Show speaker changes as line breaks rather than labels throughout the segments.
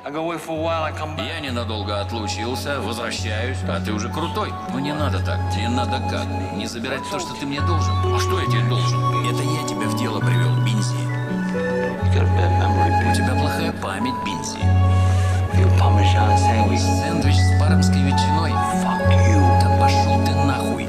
Я ненадолго отлучился, возвращаюсь, а ты уже крутой. Ну не надо так, не надо как. Не забирать то, что ты мне должен. А что я тебе должен? Это я тебя в дело привел, Бинзи. У тебя плохая память, Бинзи. Сэндвич с пармской ветчиной. Да пошел ты нахуй.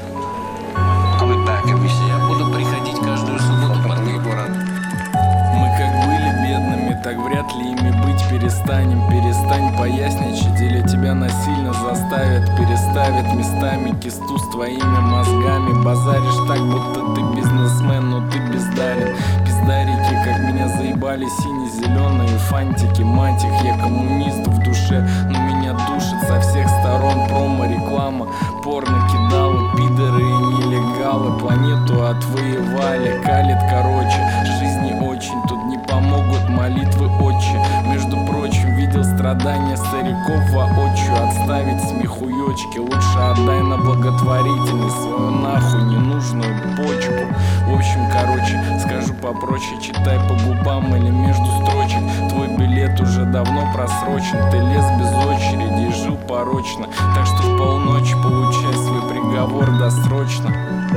Я буду приходить каждую субботу, парни.
Мы как были бедными, так вряд ли ими быть перестанем. Перестань поясничать, или тебя насильно заставят. Переставят местами кисту с твоими мозгами. Базаришь так, будто ты бизнесмен, но ты бездарен. Пиздарики, как меня заебали сине-зеленые фантики. Мать их, я коммунист в душе, но меня душит со всех сторон промо-реклама. Порно кидалы, пидоры и нелегалы. Планету отвоевали, калит короче. Жизни очень тут не помогут молитвы отче. Между прочим, видел страдания стариков воочию. Отставить смехуёчки, лучше отдай на благотворительность свою нахуй ненужную почку. В общем, короче, скажу попроще, читай по губам или между строчек. Твой билет уже давно просрочен. Ты лез без очереди и жил порочно. Так что в полночь получай свой приговор досрочно.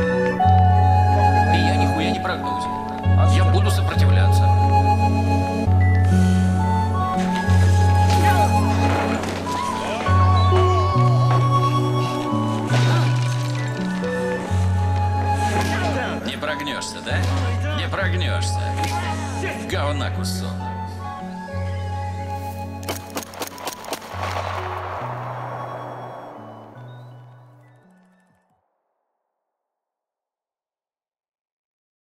И я нихуя не прогнусь. Я буду сопротивляться. Не прогнешься, да? Не прогнешься. Говна кусок.